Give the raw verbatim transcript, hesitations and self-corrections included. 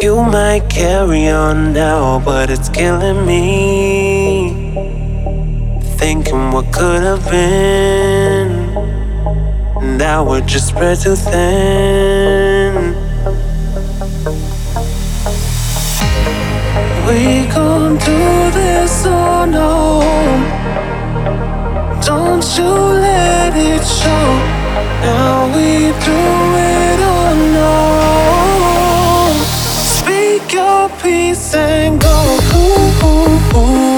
You might carry on now, but it's killing me. Thinking what could have been. Now we're just spread too thin. We gon' do this or no? Don't you let it show. Now we do it or no? Speak your peace and go. Ooh, ooh, ooh.